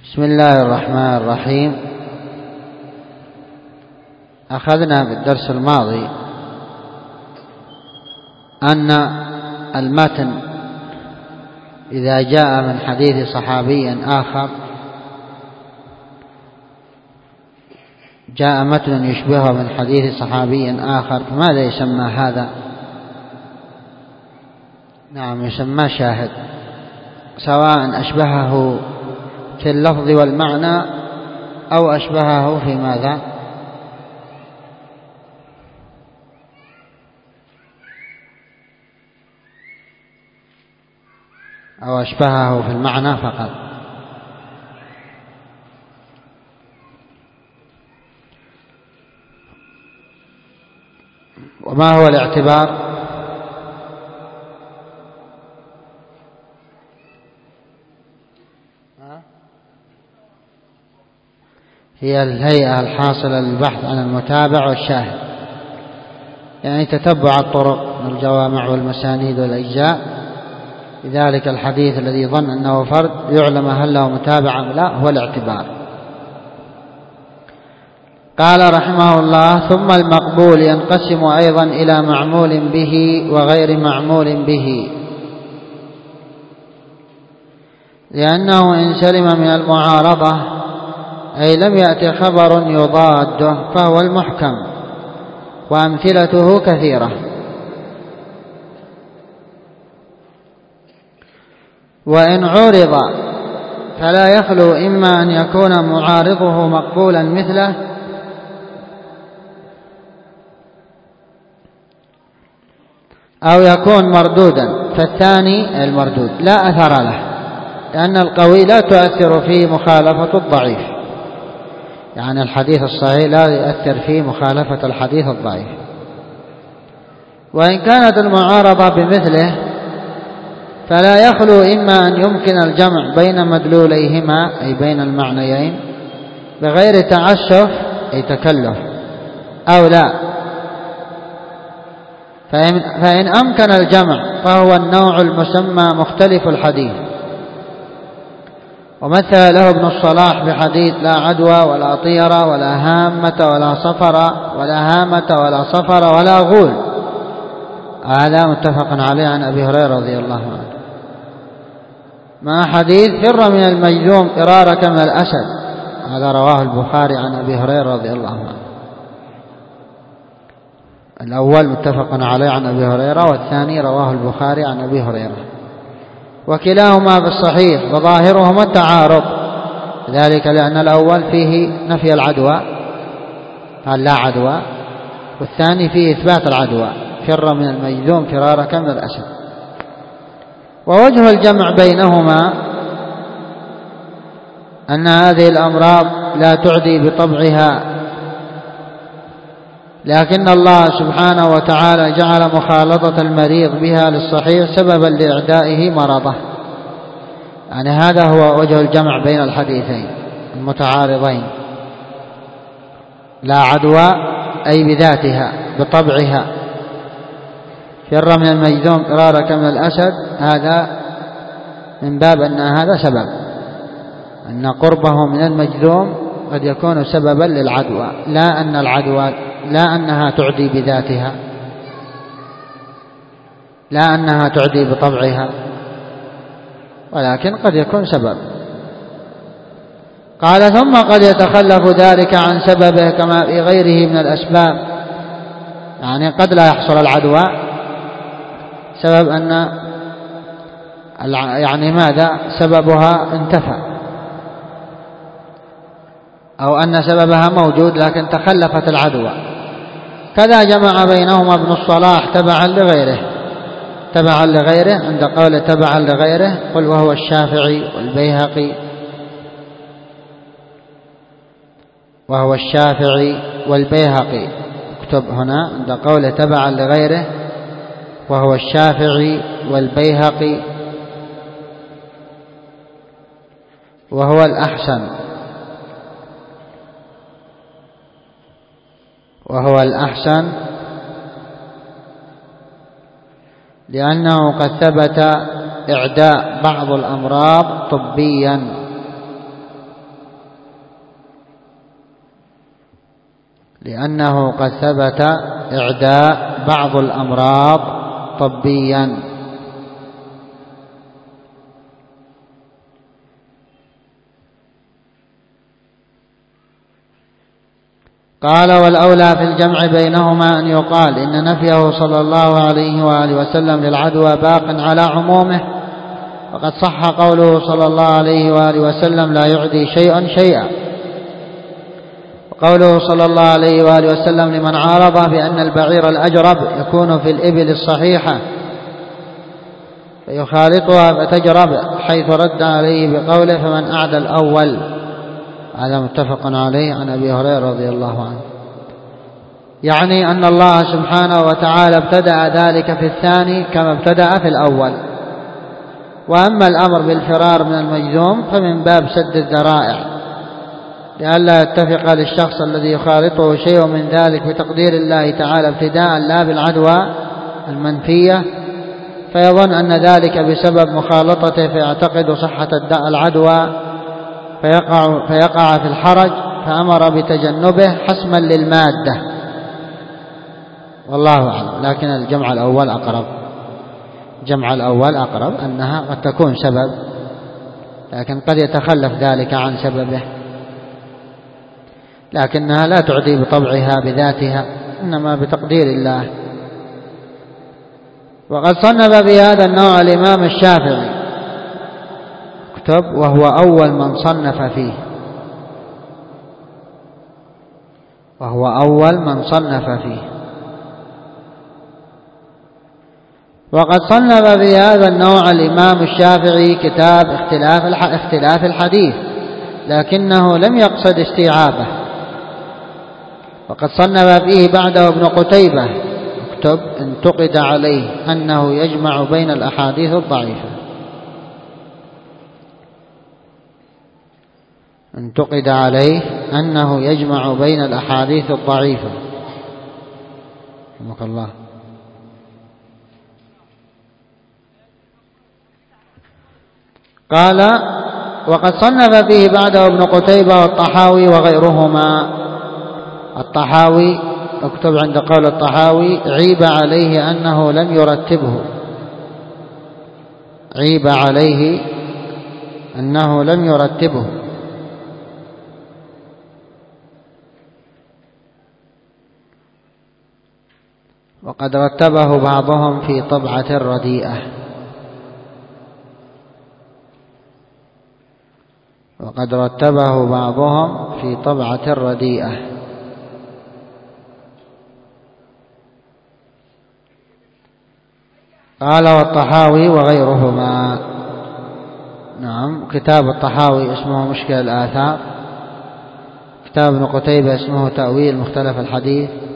بسم الله الرحمن الرحيم. أخذنا بالدرس الماضي أن المتن إذا جاء من حديث صحابي آخر جاء متن يشبهه من حديث صحابي آخر فماذا يسمى هذا؟ نعم، يسمى شاهد، سواء أشبهه في اللفظ والمعنى أو أشبهه في ماذا؟ أو أشبهه في المعنى فقط. وما هو الاعتبار؟ هي الهيئة الحاصلة للبحث عن المتابع والشاهد، يعني تتبع الطرق من الجوامع والمسانيد والأجزاء. لذلك الحديث الذي ظن أنه فرد يعلم هل له متابع أم لا هو الاعتبار. قال رحمه الله: ثم المقبول ينقسم أيضا إلى معمول به وغير معمول به، لأنه إن سلم من المعارضة أي لم يأتي خبر يضاده فهو المحكم، وأمثلته كثيرة. وإن عُرض فلا يخلو إما أن يكون معارضه مقبولا مثله أو يكون مردودا، فالثاني المردود لا أثر له، لأن القوي لا تؤثر فيه مخالفة الضعيف، يعني الحديث الصحيح لا يؤثر فيه مخالفة الحديث الضعيف. وإن كانت المعارضة بمثله فلا يخلو إما أن يمكن الجمع بين مدلوليهما أي بين المعنيين بغير تعسف أي تكلف أو لا، فإن أمكن الجمع فهو النوع المسمى مختلف الحديث. ومثل له ابن الصلاح بحديث: لا عدوى ولا طيرة ولا هامة ولا صفر ولا غول. هذا متفق عليه عن أبي هريرة رضي الله عنه، مع حديث: فر من المجذوم فرارك من الأسد. هذا رواه البخاري عن أبي هريرة رضي الله عنه. الأول متفق عليه عن أبي هريرة، والثاني رواه البخاري عن أبي هريرة، وكلاهما بالصحيح وظاهرهما التعارض، ذلك لأن الأول فيه نفي العدوى قال لا عدوى، والثاني فيه إثبات العدوى: فر من المجذوم فرارك من الأسد. ووجه الجمع بينهما أن هذه الأمراض لا تعدي بطبعها، لكن الله سبحانه وتعالى جعل مخالطة المريض بها للصحيح سببا لإعدائه مرضه. يعني هذا هو وجه الجمع بين الحديثين المتعارضين: لا عدوى أي بذاتها بطبعها، فر من المجذوم فرارك من الأسد، هذا من باب أن هذا سبب، أن قربه من المجذوم قد يكون سببا للعدوى، لا أن العدوى لا أنها تعدي بذاتها، لا أنها تعدي بطبعها، ولكن قد يكون سبب. قال: ثم قد يتخلف ذلك عن سببه كما في غيره من الأسباب، يعني قد لا يحصل العدوى سبب أن يعني ماذا سببها انتفى، أو أن سببها موجود لكن تخلفت العدوى. كذا جمع بينهما ابن الصلاح تبعا لغيره عند قول تبعا لغيره قل وهو الشافعي والبيهقي اكتب هنا عند قول تبعا لغيره وهو الشافعي والبيهقي وهو الأحسن لأنه قد ثبت إعداء بعض الأمراض طبيا، لأنه قد ثبت إعداء بعض الأمراض طبيا. قال: والأولى في الجمع بينهما أن يقال إن نفيه صلى الله عليه وآله وسلم للعدوى باق على عمومه، وقد صح قوله صلى الله عليه وآله وسلم: لا يعدي شيء شيئا. وقوله صلى الله عليه وآله وسلم لمن عارض بأن البعير الأجرب يكون في الإبل الصحيحة فيخالطها فتجرب، حيث رد عليه بقوله: فمن أعدى الأول. هذا متفق عليه عن أبي هريرة رضي الله عنه. يعني أن الله سبحانه وتعالى ابتدأ ذلك في الثاني كما ابتدأ في الأول. وأما الأمر بالفرار من المجذوم فمن باب سد الذرائع، لئلا يتفق للشخص الذي يخالطه شيء من ذلك بتقدير الله تعالى ابتداء لا بالعدوى المنفية، فيظن أن ذلك بسبب مخالطته فيعتقد صحة العدوى فيقع في الحرج، فأمر بتجنبه حسما للمادة، والله أعلم. لكن الجمع الأول أقرب، جمع الأول أقرب، أنها قد تكون سبب لكن قد يتخلف ذلك عن سببه، لكنها لا تعدي بطبعها بذاتها، إنما بتقدير الله. وقد صنف بهذا النوع الإمام الشافعي، اكتب: وهو أول من صنف فيه، وهو أول من صنف فيه. وقد صنف بهذا النوع الإمام الشافعي كتاب اختلاف الحديث، لكنه لم يقصد استيعابه. وقد صنف فيه بعده ابن قتيبة، اكتب: انتقد عليه أنه يجمع بين الأحاديث الضعيفة. انتقد عليه أنه يجمع بين الأحاديث الضعيفة. رحمك الله. قال: وقد صنف فيه بعده ابن قتيبة والطحاوي وغيرهما. الطحاوي، اكتب عند قول الطحاوي: عيب عليه أنه لم يرتبه، عيب عليه أنه لم يرتبه. وقد رتبه بعضهم في طبعة رديئة، وقد رتبه بعضهم في طبعة رديئة. قال: والطحاوي وغيرهما. نعم، كتاب الطحاوي اسمه مشكل الآثار، كتاب ابن قتيبة اسمه تأويل مختلف الحديث،